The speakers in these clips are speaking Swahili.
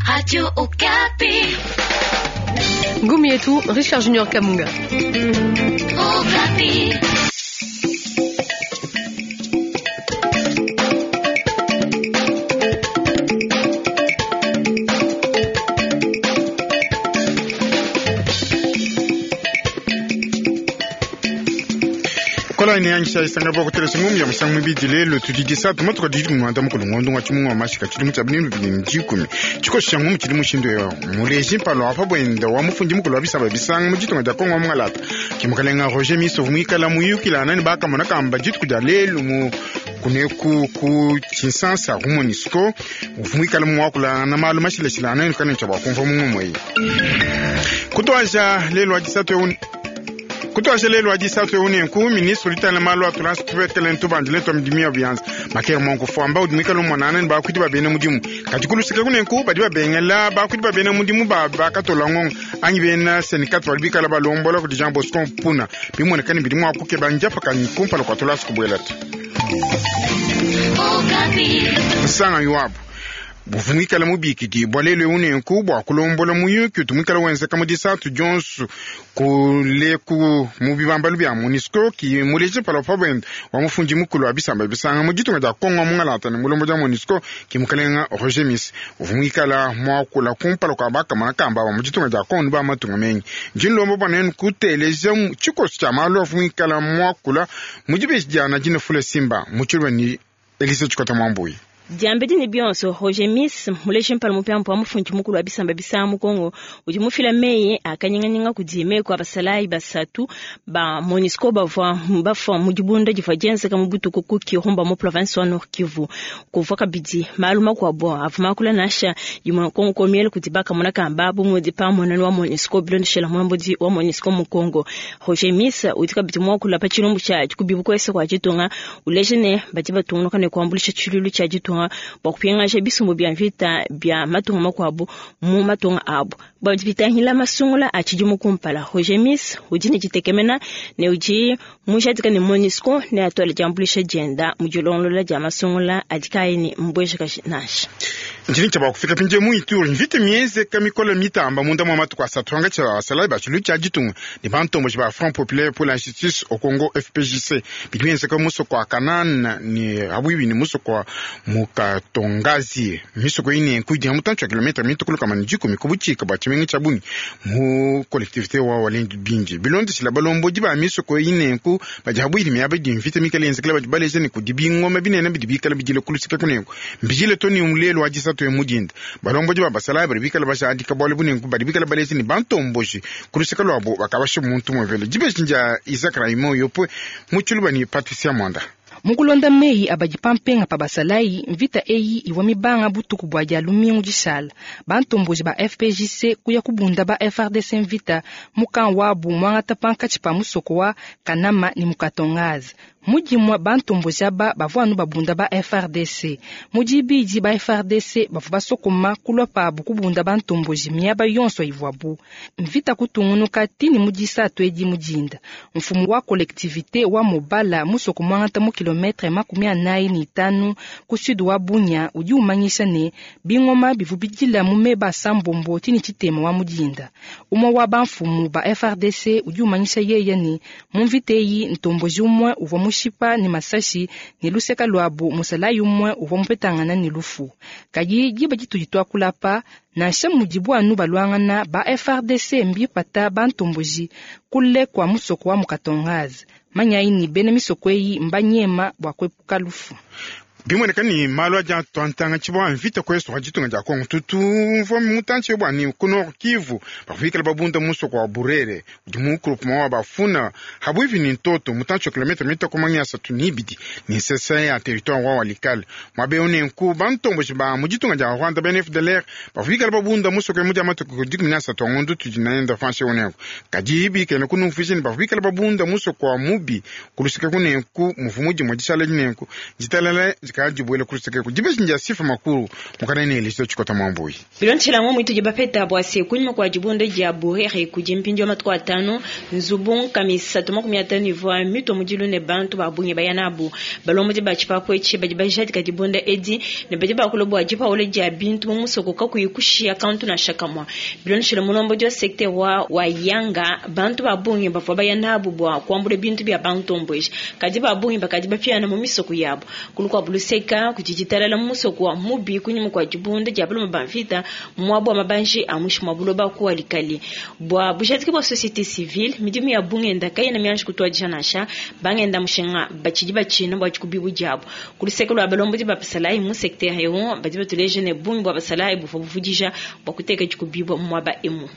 Radio Okapi. Ngumi yetu Richard Junior Kamunga. Okapi. Kola ni angisha isanga boko telesi ngumi ya musangu mbidile lo tudidisa tumatoko didi mwanda mukulu ngondo wa chimu wa mashika chilimu chabini mjikumi chiko shangu mchilimu shindo ya muleji palo hapa bwenda wa mufundi mukulu wa bisaba bisanga mjito nga kongo mngalata kimukalenga Roger Miso mwikala muyuki la nani baka monaka mbajitu kujalelu mu kuneku ku chinsansa humonisco mwikala mwakula na malu mashile shila nani kane chaba kumfa mumwe kutoaja lelo ajisatu ya Kutoa lelo ajisatu unenku ministre litana malo transport talento bandile to mdimia bianza makere monko fo amba udimika lo monana ba kuti ba bene mudimu katikulu sike kunenku ba diba bengela ba kuti ba bene mudimu ba katola ngong anyi bena senikatu albika la balombola kuti Jean Bosco Puna bimone kan bidimu akuke banja pakani kumpa lo kwatola sikubwelata sanga yuapo bufumikala mubikiti bwalele unenku bwa kulombola muyuki tumikala wenza kama disatu Jones kuleku mubibambalu bya Monisco ki muleje pala fabend wa mufunji mukulu abisamba bisanga mujito nga kongo mungalata ne mulombo ja Monisco ki mukalenga Roger Miss bufumikala mwakula kumpala kwa baka manakamba wa mujito nga kongo ba matunga menyi njilombo banen kuteleje chikosi cha malo bufumikala mwakula mujibe jana jina fule simba muchurwa ni Elise Chikota Mwambuyi Diambedi ni bionso Roger Miss muleje mpala mupampo wa mufunji mukulu abisamba bisamu Kongo uji mufila meye akanyanga kudime kwa basalai basatu ba Monisco bava mujibunda jifajense kama butu kukuki homba mu province wa Nord Kivu kuvaka bidi maluma kwa bo avuma kula nasha yuma Kongo komiele kutibaka monaka ambabu mudipa monani wa Monisco bilondi shela mwambodi wa Monisco mu Kongo Roger Miss utika biti mwakula pa chilumbu cha kubibu kwese kwa jitonga ulejene batiba tunuka ne kwambulisha chilulu cha jitonga bakupyenga je bisumbu bya vita bya matunga makwabu mu matunga abu bajibita hila masungula achijumu kumpala Roger Miss ujini jitekemena ne uji mujatika ne Monisco ne atole jambulisha jenda mujulonlo la jama sungula adikaini mbwesha kashinash njini chaba kufika pinje muituri vite mieze kamikola mitamba munda mwa matu kwa satwanga cha salai bachulu cha jitunga ni bantombo ba Front Populaire pour la Justice au Congo FPJC bitwense ka muso kwa Kanan ni abwibi ni muso kwa mukatongazi miso ko ine kujya mutancho kilometer mitukulu kama njiko mikubuchika bachimengi chabuni mu collectivité wa walendu binji bilondi sila balombo jiba miso ko ine ku bajabuiri mi abadi vite mikalense kala babaleze ni kudibingo mabine na bidibikala bijile kulusika kunengo bijile toni umlelo ajisa to emujinda balombo jiba basala bibikala basha adika bole bunengo badibikala baleze ni bantomboji kulusika lwabo bakabashe muntu mwevele jibe jinja Isakra imo yopo muchuluba ni Patricia Mwanda Mukulonda mei abajipampenga pa basalai mvita eyi iwamibanga butuku bwa jalumingu jishala bantomboji ba FPJC kuya kubunda ba FRDC mvita mukan wabu mwangata panka chipa musoko wa Kanama ni mukatongazi mujimwa bantomboji aba bavwanu babunda ba FRDC mujibiji ba FRDC bavuba sokoma kulwa pa bukubunda bantomboji miaba yonso ivwabu mvita kutungunuka tini mujisa tweji mujinda mfumu wa collectivité wa Mobala musoko mwangata mu kilometre makumi anayi ni tanu kusudu wa Bunya uji umanyisha ne bingoma bivubijila mumeba sambombo tini chitema wa mujinda umwa wa banfumu ba FRDC uji umanyisha yeye ni mumviteyi ntomboji umwe uva mushipa ni masashi ni luseka lwabu musalayi umwe uva mpetangana ni lufu kaji jiba jitujitwa kulapa na shamujibu anu balwangana ba FRDC mbi pata bantomboji kule kwa musoko wa mukatongazi manyayi ni bene misokweyi mbanyema bwakwepuka lufu bimwoneka ni malo aja twantanga chibwa mvita kwesto hajitunga ja Kongo tutu mvo mutanche bwa ni kuno Kivu bafikala babunda muso kwa Burere udimu groupement wa bafuna habwivi ni ntoto mutanche kilometer mita komanya satunibidi ni sesa ya territoire wa Walikale mabeone nku bantombo chiba mujitunga ja Rwanda benef de l'air bafikala babunda muso kwa muja mato kudigmina satongondo tujinaenda fanse oneko kajibi kene kuno fishini bafikala babunda muso kwa mubi kulusika kunenku mufumuji mojishala jinenku jitalala katika jibwele kuliseke kujibe njia sifa makuru mukana ne liso chikota mamboyi bilon chila mo mwitu jibapeta bwase kunyuma kwa jibonde jya buhere kujimpinjo matko atano nzubun kamisa to 15 voa mito mujilu ne bantu babunye bayanabu balomo jiba chipa kwechi bajiba jati ka jibonde edi ne bajiba kulobo ajipa ole jya bintu musoko ka kuyikushi account na shakamwa bilon chila mulombo jo secteur wa yanga bantu babunye bafa bayanabu bwa kwambule bintu bya bantu mbweji kajiba babunye bakajiba pia na mumisoko yabo kulukwa buluseka kujijitala la musoko wa mubi kunyuma kwa jibonde jya balomo banvita mwabo mabanji amushi mabuloba ko alikali bwa bujatiki bwa société civile midimi ya bunge ndakaye na mianji kutoa janasha bangenda mushinga bachijiba chino bwa chikubibu jabo kulisekelo abalombo diba pasalayi mu secteur hewo badiba tuleje ne bunge bwa pasalayi bufu bufujija bwa kuteka chikubibu mwaba emu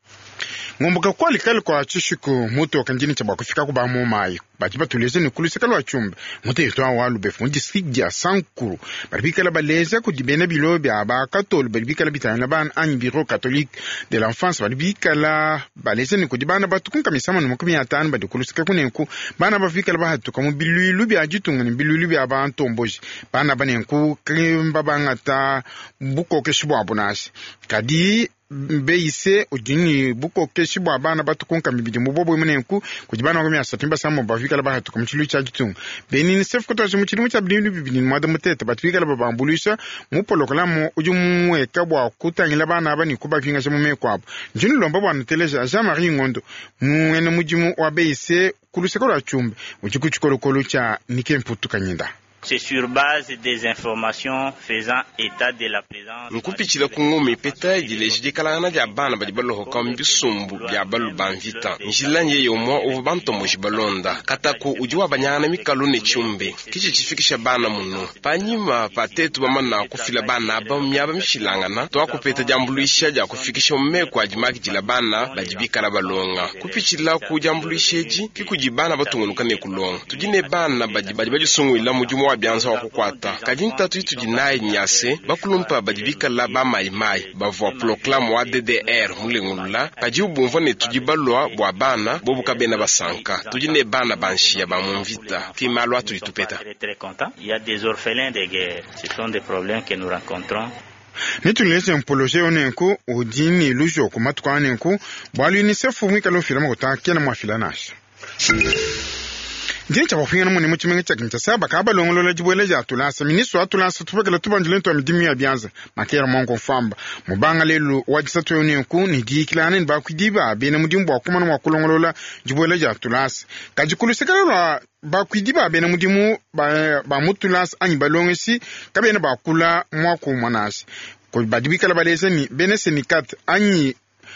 ngomboka kwa likali kwa chishiku muto kanjini chaba kufika kuba mu mai bajiba tuleze ni kulisekalo wa chumbe muto yitwa walu befu district ya Sankuru baribikala baleza kudibena bilobi aba katol baribikala bitana ban an bureau catholique de l'enfance baribikala baleza ni kudibana batukun kamisama no 15 badikuliseka kunenku bana bafikala bahatuka mu biluilu bya jitunga ni biluilu bya bantomboji bana banenku krimba bangata buko keshibwa abunashi kadi beise ujini buko keshibwa bana batukunka mibidi mubobo imenenku kujibana ngomya satimba samo bafikala bahatuka mu chilu cha jitunga benini sef kotoje mu chilu cha biluilu bibini mwada mutete bafikala babambulisha mupolokola mu ujumwe kabwa kutangila bana abani kubavinga mu mekwabo njini lomba bwana teleja Jean-Marie Ngondo mwene mujimu wa beise kuluseko la chumbe uchikuchikolokolo cha nikemputu kanyinda. C'est sur base des informations faisant état de la présence. Nkupichila kungome peta jileji kalana ja bana badibalo hokam bisumbu bya balu banvita. Njilanye yomo ubanto mojibalonda. Katako ujiwa banyana mikalo ne chumbe. Kichi chifikisha bana muno. Panyima patetu bamana kufila bana abamyaba mishilangana. To akupeta jambuluisha ja kufikisha mmeko ajimaki jila bana bajibika la balonga. Kupichila ku jambuluisheji kikujibana batungulukane kulonga. Tujine bana bajibajisungu ila mujumo bianza wa kukwata kajinta tuitu jinaye nyase bakulumpa badibika la ba mai bavwa proclame wa DDR mulengulula kaji ubumva ne tujibalwa bwa bana bobu kabena basanka tujine bana banshia ba munvita kimalwa tuitupeta. Il y a des orphelins de guerre, ce sont des problèmes que nous rencontrons. Nitulese mpoloje onenku udini lujo kumatukwa onenku bwali UNICEF mwikalo filama kutakena mwafila nashi Jincha wafinga na mwini mchimenge cha kincha saba kaba longolola jibwele ja atulasa ministro atulasa tupekele tubanjile tuwa midimi ya bianza makera mwango mfamba mubanga lelu wajisa tuwe unenku ni diikilane ni bakuidiba bene mudimbu wakumana wakulongolola jibwele ja atulasa kajikulu sekala bakuidiba bene mudimu ba mutulasa anyi balongesi kabene bakula mwaku mwanasi kwa badibikala baleze ni bene senikat anyi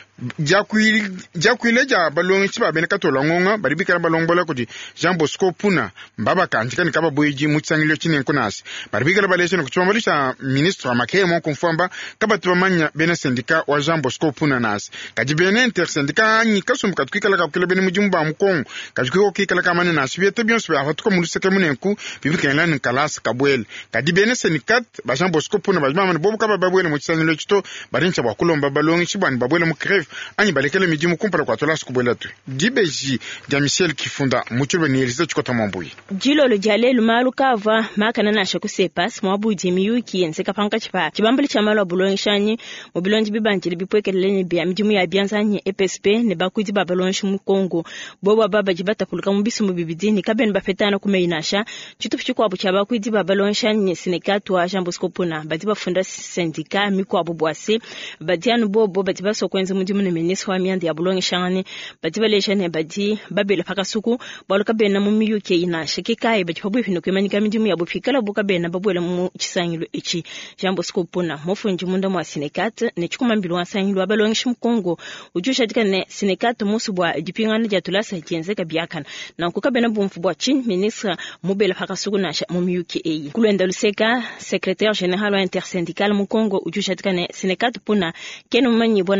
jakuile ja balongi chiba bene katola ngonga baribikala balongbola kuti Jean Bosco Puna mbaba kanjika ni kaba boyiji mutsangilo chine nkunasi baribikala balese no kuchomalisha ministre amakeye mo konfamba kaba tubamanya bene sindika wa Jean Bosco Puna nasi kajibene intersindika anyi kasum katukikala kapkele bene mujimba mkongo kajukiko kikala kamane nasi biete bionse ba hatuko muluseke munenku bibikala ni kalasa kabwele kadibene sindikat ba Jean Bosco Puna bajima mani bobu kaba babwele mutsangilo chito barincha bakulomba balongi chibani babwele mukreve anyi balekele mijimu kumpala kwa tola sikubwela tu dibeji ja Michel Kifunda muchube ni Elisa chikota mambuyi jilo lo jale lumalu kava makana na shaku sepas mwabuji miyuki enseka panka chipa chibambali chamalo abulonshani mobilonji bibanjili bipwekelele bya mijimu ya bianzanye EPSP ne bakuji babalonshi mu Kongo bobo baba jibata puluka mubisi mu bibidini kaben bafetana kumeinasha chitufu chikwabu cha bakuji babalonshani sinekatwa Jean Bosco Puna badiba funda sindika mikwa bubwase badianu bobo badiba sokwenze mujimu ne ministre wa miandi abulongi shangani badiba leshane badi babele pakasuku baluka bena mu miyuki ina shikikaye bachipabu hino kwemanyika mijimu ya bufikala buka bena babwele mu chisangilo ichi Jean Bosco Puna mofunji munda mwa sinekat ne chikumambilo wasangilo abalongi shimu Kongo ujusha tika ne sinekat musubwa jipingana jatulasa jenzeka biakana na kukabena bumfu bwa chin ministre mubele pakasuku na mu miyuki eyi kulwenda luseka secrétaire général wa intersyndical mu Kongo ujusha tika ne sinekat Puna kenu manyi bona shebilo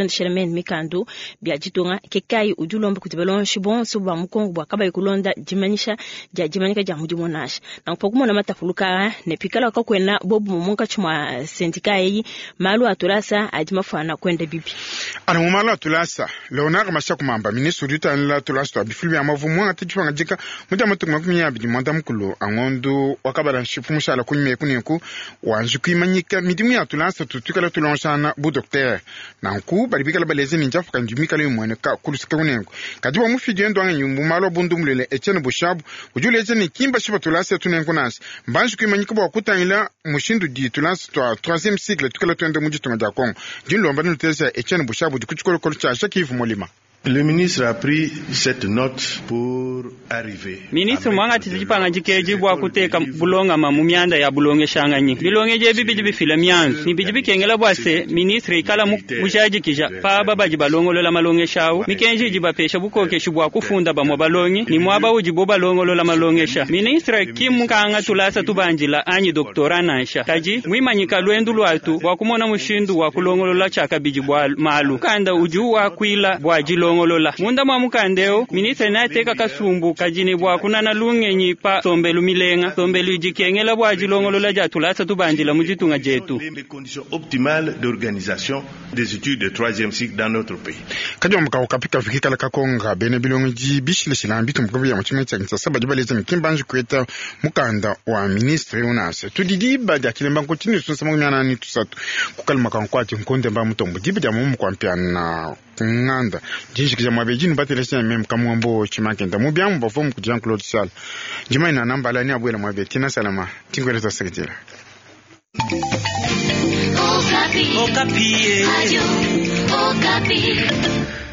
Fernando Sherman Mikando bia jitonga kekai ujulombe kutibalon shibon suba mukongo bwa kaba ikulonda jimanisha jimanika ja mujimonasha na mpokuma na matafuluka ne pikala kwa kwena bobu mumunka chuma sendika yi malu atulasa ajimafana kwenda bibi ana mumala atulasa leonard mashaku mamba ministre duta la tulasa bifilbi amavumu atijifanga jika mujamatukuma kumya bijimanda mukulu angondo wakabala shifumushala kunyime kuninku wanjuku imanyika midimu ya tulasa tutukala tulonshana bu docteur nanku baribikala baleze ninjafu kanjumikala yumwene ka kulusika kunenku kadiwa mufidendo anga nyumbu malo bundumulele Etienne Bushabu ujule Etienne kimba shiba tulasa tunenku nasi mbanjuku imanyika bwa kutangila mushindu di tulasa twa 3e cycle tukala tuende mujitonga ja Kongo jinlo mbanu tesa Etienne Bushabu dikuchukolo kolcha shakivu molima. Le ministre a pris cette note pour arriver. Ministre mwanga tizipanga jikeji bwa kuteka bulonga mamumyanda ya bulonge shanganyi. Bilonge je bibi bifila myanzu. Ni bibi kengela bwase ministre ikala mujaji kija pa baba jibalongo lola malonge shawo. Mikenji jibapesha bukoke shubwa kufunda ba mobalongi ni mwaba ujibo balongo lola malonge sha. Ministre kimukanga tulasa tubanjila anyi doktora nansha. Kaji mwimanyika lwendu lwatu bwa kumona mushindu wa kulongo lola chaka biji bwa malu. Kanda ujuwa kwila bwa jilo ngolola munda mwamukandeo ministre na teka kasumbu kajini bwa kunana lungenyi pa sombelu milenga sombelu jikengela bwa jilongolola jatulasa tubandila mujitunga jetu les conditions optimales d'organisation des études de 3e cycle dans notre pays kajwa mka ukapika fikikala kakonga bene bilongi bishile shilambi tumkubi ya mchimeta ngisasaba jibaleze mikimbanji kweta mukanda wa ministre unase tudidi baja kilemba continue sunsamu nyana ni tusatu kukalma kankwati nkonde mba mutombo dibi ja mumu kwa mpiana nganda jinshikija mwabejini batelesha mem kamwambo chimakenda mubyamu bafomu ku Jean Claude Sal jimaina nambala ni abwela mwabetina salama tingweleza sekretera Okapi. Okapi.